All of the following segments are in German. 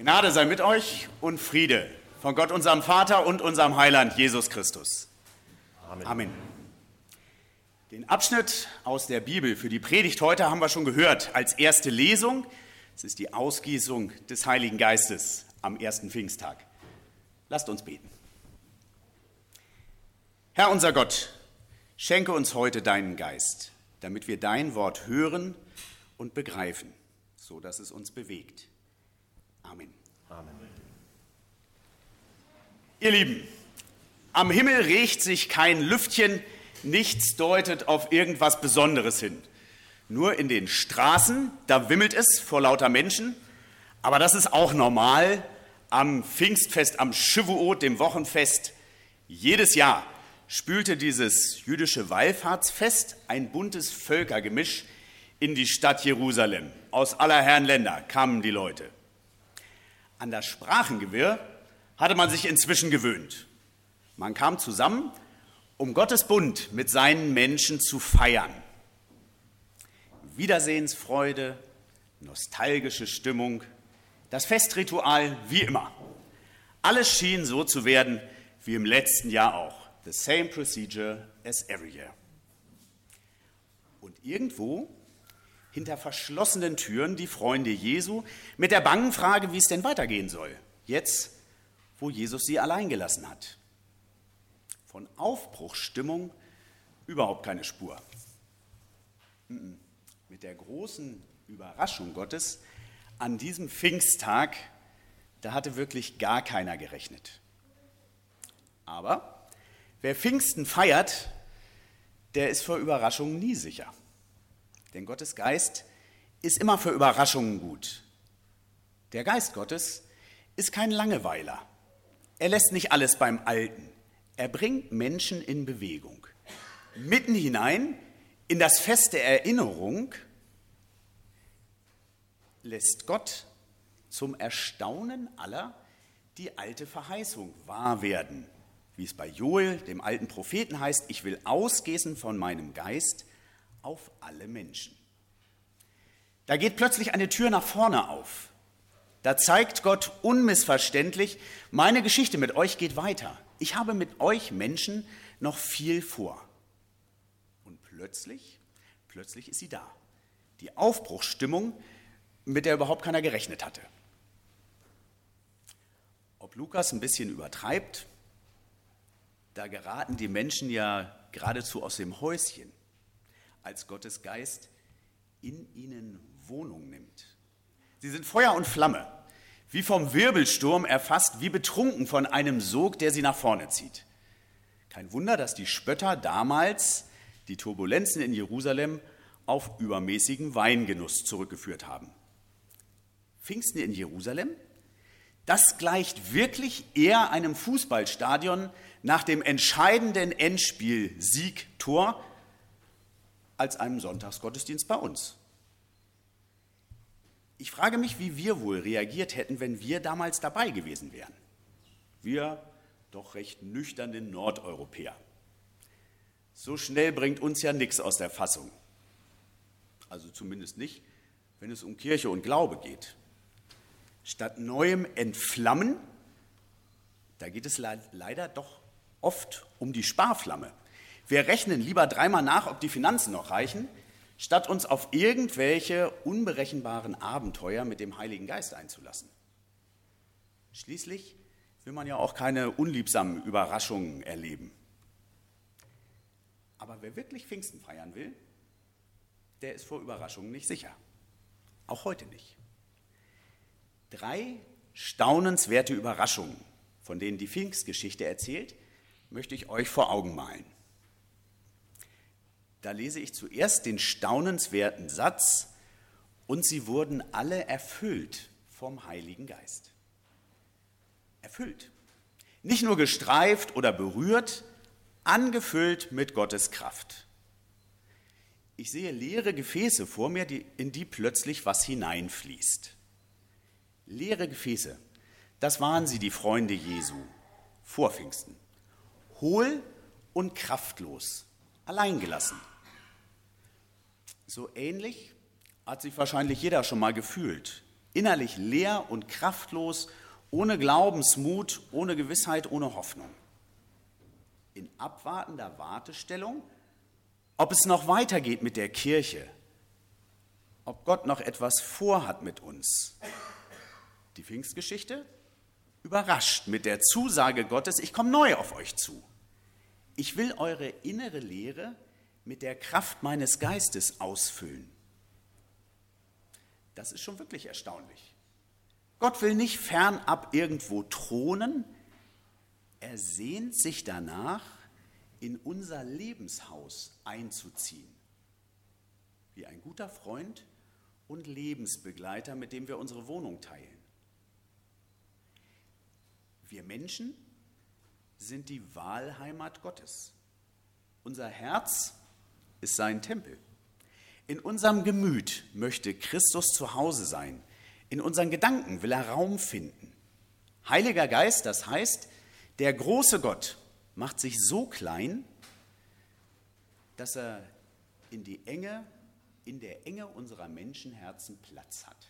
Gnade sei mit euch und Friede von Gott, unserem Vater und unserem Heiland, Jesus Christus. Amen. Amen. Den Abschnitt aus der Bibel für die Predigt heute haben wir schon gehört als erste Lesung. Es ist die Ausgießung des Heiligen Geistes am ersten Pfingsttag. Lasst uns beten. Herr unser Gott, schenke uns heute deinen Geist, damit wir dein Wort hören und begreifen, so dass es uns bewegt. Amen. Amen. Ihr Lieben, am Himmel regt sich kein Lüftchen, nichts deutet auf irgendwas Besonderes hin. Nur in den Straßen, da wimmelt es vor lauter Menschen, aber das ist auch normal am Pfingstfest, am Shavuot, dem Wochenfest. Jedes Jahr spülte dieses jüdische Wallfahrtsfest ein buntes Völkergemisch in die Stadt Jerusalem. Aus aller Herren Länder kamen die Leute. An das Sprachengewirr hatte man sich inzwischen gewöhnt. Man kam zusammen, um Gottes Bund mit seinen Menschen zu feiern. Wiedersehensfreude, nostalgische Stimmung, das Festritual wie immer. Alles schien so zu werden wie im letzten Jahr auch. The same procedure as every year. Und irgendwo hinter verschlossenen Türen die Freunde Jesu mit der bangen Frage, wie es denn weitergehen soll, jetzt, wo Jesus sie allein gelassen hat. Von Aufbruchsstimmung überhaupt keine Spur. Mit der großen Überraschung Gottes an diesem Pfingsttag, da hatte wirklich gar keiner gerechnet. Aber wer Pfingsten feiert, der ist vor Überraschungen nie sicher. Denn Gottes Geist ist immer für Überraschungen gut. Der Geist Gottes ist kein Langeweiler. Er lässt nicht alles beim Alten. Er bringt Menschen in Bewegung. Mitten hinein in das Fest der Erinnerung lässt Gott zum Erstaunen aller die alte Verheißung wahr werden. Wie es bei Joel, dem alten Propheten, heißt, ich will ausgießen von meinem Geist auf alle Menschen. Da geht plötzlich eine Tür nach vorne auf. Da zeigt Gott unmissverständlich, meine Geschichte mit euch geht weiter. Ich habe mit euch Menschen noch viel vor. Und plötzlich ist sie da. Die Aufbruchsstimmung, mit der überhaupt keiner gerechnet hatte. Ob Lukas ein bisschen übertreibt, da geraten die Menschen ja geradezu aus dem Häuschen, als Gottes Geist in ihnen Wohnung nimmt. Sie sind Feuer und Flamme, wie vom Wirbelsturm erfasst, wie betrunken von einem Sog, der sie nach vorne zieht. Kein Wunder, dass die Spötter damals die Turbulenzen in Jerusalem auf übermäßigen Weingenuss zurückgeführt haben. Pfingsten in Jerusalem, das gleicht wirklich eher einem Fußballstadion nach dem entscheidenden Endspiel Sieg-Tor als einem Sonntagsgottesdienst bei uns. Ich frage mich, wie wir wohl reagiert hätten, wenn wir damals dabei gewesen wären. Wir doch recht nüchternen Nordeuropäer. So schnell bringt uns ja nichts aus der Fassung. Also zumindest nicht, wenn es um Kirche und Glaube geht. Statt neuem Entflammen, da geht es leider doch oft um die Sparflamme. Wir rechnen lieber dreimal nach, ob die Finanzen noch reichen, statt uns auf irgendwelche unberechenbaren Abenteuer mit dem Heiligen Geist einzulassen. Schließlich will man ja auch keine unliebsamen Überraschungen erleben. Aber wer wirklich Pfingsten feiern will, der ist vor Überraschungen nicht sicher. Auch heute nicht. 3 staunenswerte Überraschungen, von denen die Pfingstgeschichte erzählt, möchte ich euch vor Augen malen. Da lese ich zuerst den staunenswerten Satz, und sie wurden alle erfüllt vom Heiligen Geist. Erfüllt. Nicht nur gestreift oder berührt, angefüllt mit Gottes Kraft. Ich sehe leere Gefäße vor mir, in die plötzlich was hineinfließt. Leere Gefäße, das waren sie, die Freunde Jesu, vor Pfingsten. Hohl und kraftlos, alleingelassen. So ähnlich hat sich wahrscheinlich jeder schon mal gefühlt innerlich leer und kraftlos, ohne Glaubensmut, ohne Gewissheit, ohne Hoffnung. In abwartender Wartestellung, ob es noch weitergeht mit der Kirche, ob Gott noch etwas vorhat mit uns. Die Pfingstgeschichte überrascht mit der Zusage Gottes, ich komme neu auf euch zu. Ich will eure innere Leere mit der Kraft meines Geistes ausfüllen. Das ist schon wirklich erstaunlich. Gott will nicht fernab irgendwo thronen, er sehnt sich danach, in unser Lebenshaus einzuziehen. Wie ein guter Freund und Lebensbegleiter, mit dem wir unsere Wohnung teilen. Wir Menschen sind die Wahlheimat Gottes. Unser Herz ist sein Tempel. In unserem Gemüt möchte Christus zu Hause sein. In unseren Gedanken will er Raum finden. Heiliger Geist, das heißt, der große Gott macht sich so klein, dass er in der Enge unserer Menschenherzen Platz hat.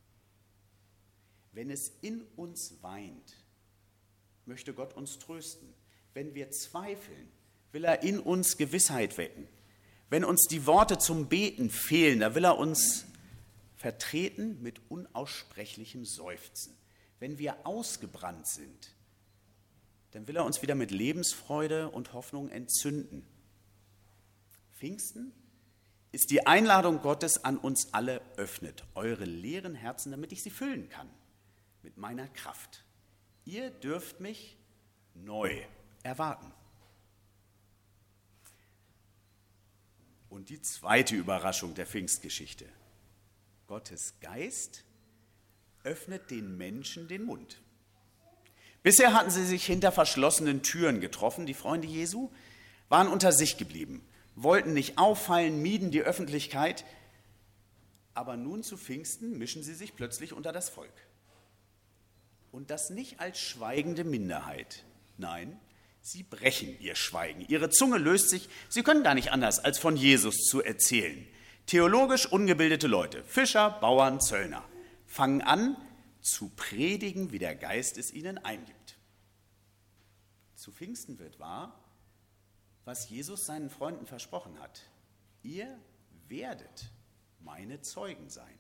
Wenn es in uns weint, möchte Gott uns trösten. Wenn wir zweifeln, will er in uns Gewissheit wecken. Wenn uns die Worte zum Beten fehlen, da will er uns vertreten mit unaussprechlichem Seufzen. Wenn wir ausgebrannt sind, dann will er uns wieder mit Lebensfreude und Hoffnung entzünden. Pfingsten ist die Einladung Gottes an uns alle, öffnet eure leeren Herzen, damit ich sie füllen kann mit meiner Kraft. Ihr dürft mich neu erwarten. Und die zweite Überraschung der Pfingstgeschichte. Gottes Geist öffnet den Menschen den Mund. Bisher hatten sie sich hinter verschlossenen Türen getroffen. Die Freunde Jesu waren unter sich geblieben, wollten nicht auffallen, mieden die Öffentlichkeit. Aber nun zu Pfingsten mischen sie sich plötzlich unter das Volk. Und das nicht als schweigende Minderheit. Nein, sie brechen ihr Schweigen. Ihre Zunge löst sich. Sie können gar nicht anders, als von Jesus zu erzählen. Theologisch ungebildete Leute, Fischer, Bauern, Zöllner, fangen an zu predigen, wie der Geist es ihnen eingibt. Zu Pfingsten wird wahr, was Jesus seinen Freunden versprochen hat. Ihr werdet meine Zeugen sein.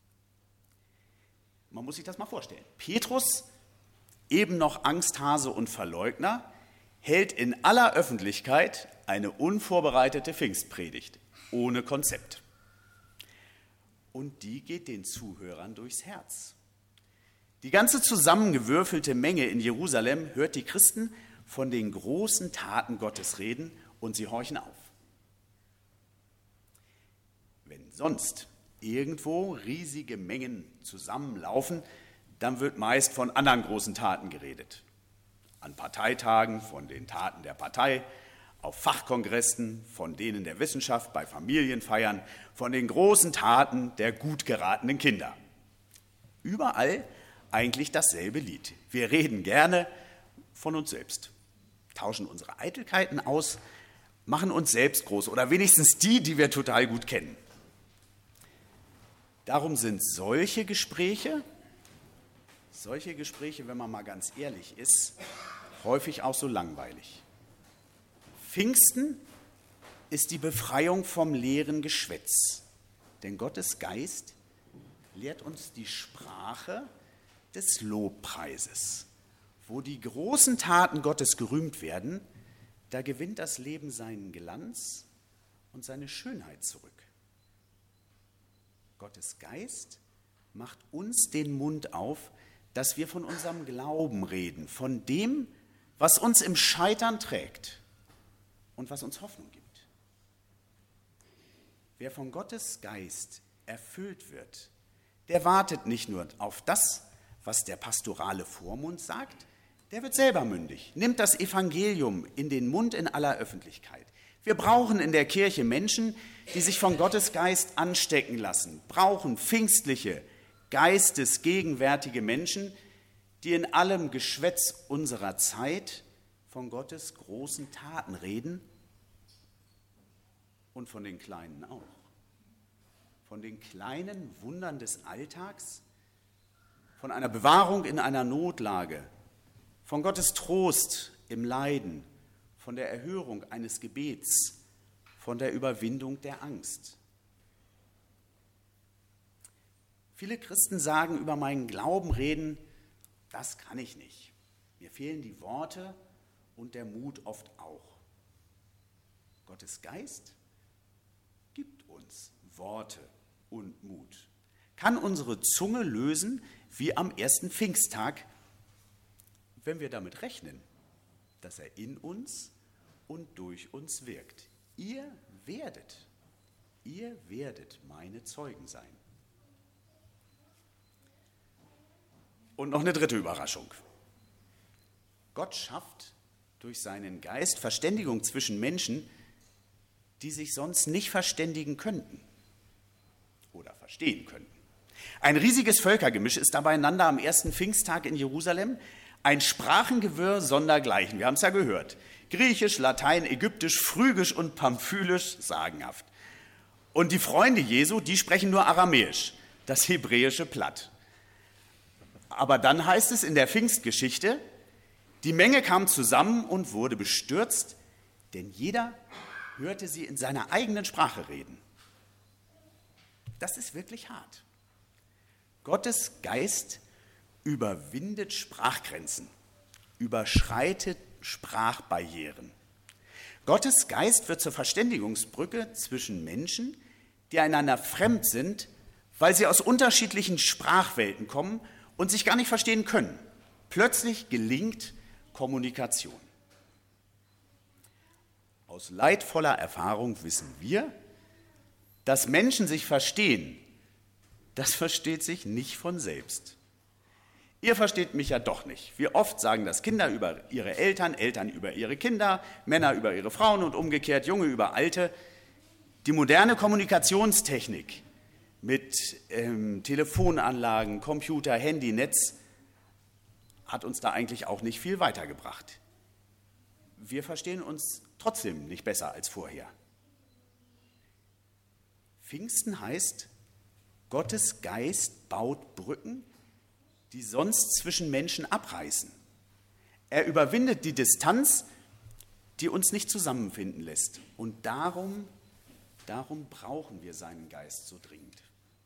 Man muss sich das mal vorstellen. Petrus, eben noch Angsthase und Verleugner, hält in aller Öffentlichkeit eine unvorbereitete Pfingstpredigt, ohne Konzept. Und die geht den Zuhörern durchs Herz. Die ganze zusammengewürfelte Menge in Jerusalem hört die Christen von den großen Taten Gottes reden und sie horchen auf. Wenn sonst irgendwo riesige Mengen zusammenlaufen, dann wird meist von anderen großen Taten geredet. An Parteitagen von den Taten der Partei, auf Fachkongressen von denen der Wissenschaft, bei Familienfeiern, von den großen Taten der gut geratenen Kinder. Überall eigentlich dasselbe Lied. Wir reden gerne von uns selbst, tauschen unsere Eitelkeiten aus, machen uns selbst groß oder wenigstens die wir total gut kennen. Darum sind solche Gespräche, wenn man mal ganz ehrlich ist, häufig auch so langweilig. Pfingsten ist die Befreiung vom leeren Geschwätz, denn Gottes Geist lehrt uns die Sprache des Lobpreises. Wo die großen Taten Gottes gerühmt werden, da gewinnt das Leben seinen Glanz und seine Schönheit zurück. Gottes Geist macht uns den Mund auf, dass wir von unserem Glauben reden, von dem, was uns im Scheitern trägt und was uns Hoffnung gibt. Wer von Gottes Geist erfüllt wird, der wartet nicht nur auf das, was der pastorale Vormund sagt, der wird selber mündig, nimmt das Evangelium in den Mund in aller Öffentlichkeit. Wir brauchen in der Kirche Menschen, die sich von Gottes Geist anstecken lassen, brauchen pfingstliche, geistesgegenwärtige Menschen, die in allem Geschwätz unserer Zeit von Gottes großen Taten reden und von den kleinen auch. Von den kleinen Wundern des Alltags, von einer Bewahrung in einer Notlage, von Gottes Trost im Leiden, von der Erhörung eines Gebets, von der Überwindung der Angst. Viele Christen sagen über meinen Glauben reden, das kann ich nicht. Mir fehlen die Worte und der Mut oft auch. Gottes Geist gibt uns Worte und Mut, kann unsere Zunge lösen wie am ersten Pfingsttag, wenn wir damit rechnen, dass er in uns und durch uns wirkt. Ihr werdet meine Zeugen sein. Und noch eine dritte Überraschung. Gott schafft durch seinen Geist Verständigung zwischen Menschen, die sich sonst nicht verständigen könnten oder verstehen könnten. Ein riesiges Völkergemisch ist da beieinander am ersten Pfingsttag in Jerusalem, ein Sprachengewirr sondergleichen. Wir haben es ja gehört. Griechisch, Latein, Ägyptisch, Phrygisch und Pamphylisch, sagenhaft. Und die Freunde Jesu, die sprechen nur Aramäisch, das hebräische Platt. Aber dann heißt es in der Pfingstgeschichte, die Menge kam zusammen und wurde bestürzt, denn jeder hörte sie in seiner eigenen Sprache reden. Das ist wirklich hart. Gottes Geist überwindet Sprachgrenzen, überschreitet Sprachbarrieren. Gottes Geist wird zur Verständigungsbrücke zwischen Menschen, die einander fremd sind, weil sie aus unterschiedlichen Sprachwelten kommen und sich gar nicht verstehen können. Plötzlich gelingt Kommunikation. Aus leidvoller Erfahrung wissen wir, dass Menschen sich verstehen, das versteht sich nicht von selbst. Ihr versteht mich ja doch nicht. Wie oft sagen das Kinder über ihre Eltern, Eltern über ihre Kinder, Männer über ihre Frauen und umgekehrt, Junge über Alte. Die moderne Kommunikationstechnik mit Telefonanlagen, Computer, Handy, Netz hat uns da eigentlich auch nicht viel weitergebracht. Wir verstehen uns trotzdem nicht besser als vorher. Pfingsten heißt, Gottes Geist baut Brücken, die sonst zwischen Menschen abreißen. Er überwindet die Distanz, die uns nicht zusammenfinden lässt. Und darum brauchen wir seinen Geist so dringend.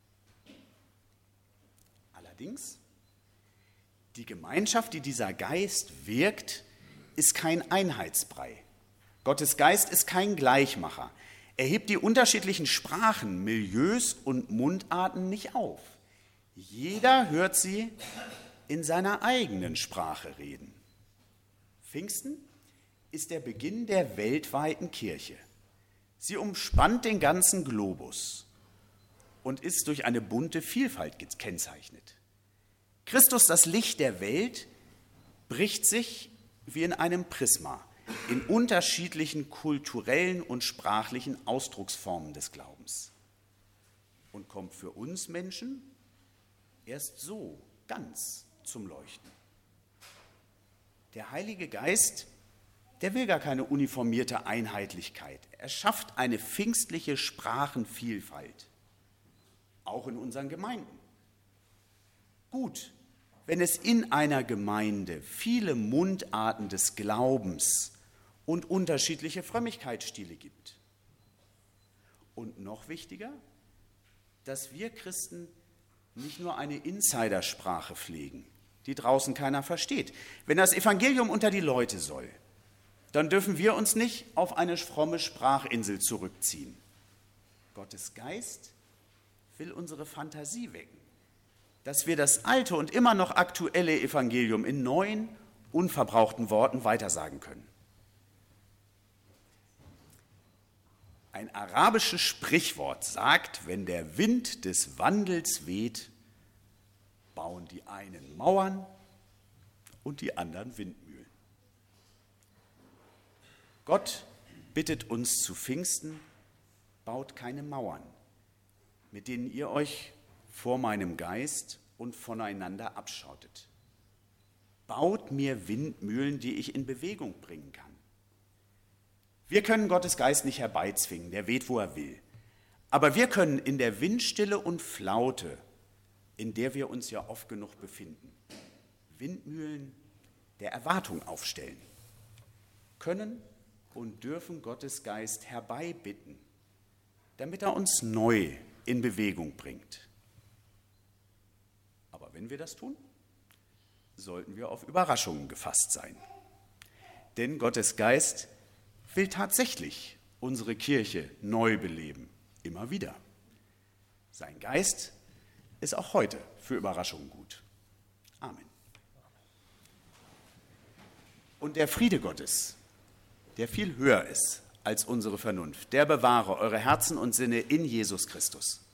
Allerdings, die Gemeinschaft, die dieser Geist wirkt, ist kein Einheitsbrei. Gottes Geist ist kein Gleichmacher. Er hebt die unterschiedlichen Sprachen, Milieus und Mundarten nicht auf. Jeder hört sie in seiner eigenen Sprache reden. Pfingsten ist der Beginn der weltweiten Kirche. Sie umspannt den ganzen Globus und ist durch eine bunte Vielfalt gekennzeichnet. Christus, das Licht der Welt, bricht sich wie in einem Prisma in unterschiedlichen kulturellen und sprachlichen Ausdrucksformen des Glaubens und kommt für uns Menschen erst so ganz zum Leuchten. Der Heilige Geist, der will gar keine uniformierte Einheitlichkeit. Er schafft eine pfingstliche Sprachenvielfalt, auch in unseren Gemeinden. Gut, wenn es in einer Gemeinde viele Mundarten des Glaubens und unterschiedliche Frömmigkeitsstile gibt. Und noch wichtiger, dass wir Christen nicht nur eine Insidersprache pflegen, die draußen keiner versteht. Wenn das Evangelium unter die Leute soll, dann dürfen wir uns nicht auf eine fromme Sprachinsel zurückziehen. Gottes Geist will unsere Fantasie wecken, dass wir das alte und immer noch aktuelle Evangelium in neuen, unverbrauchten Worten weitersagen können. Ein arabisches Sprichwort sagt, wenn der Wind des Wandels weht, bauen die einen Mauern und die anderen Windmühlen. Gott bittet uns zu Pfingsten, baut keine Mauern, mit denen ihr euch vor meinem Geist und voneinander abschottet. Baut mir Windmühlen, die ich in Bewegung bringen kann. Wir können Gottes Geist nicht herbeizwingen, der weht, wo er will. Aber wir können in der Windstille und Flaute in der wir uns ja oft genug befinden. Windmühlen der Erwartung aufstellen, können und dürfen Gottes Geist herbeibitten, damit er uns neu in Bewegung bringt. Aber wenn wir das tun, sollten wir auf Überraschungen gefasst sein. Denn Gottes Geist will tatsächlich unsere Kirche neu beleben, immer wieder. Sein Geist ist auch heute für Überraschungen gut. Amen. Und der Friede Gottes, der viel höher ist als unsere Vernunft, der bewahre eure Herzen und Sinne in Jesus Christus.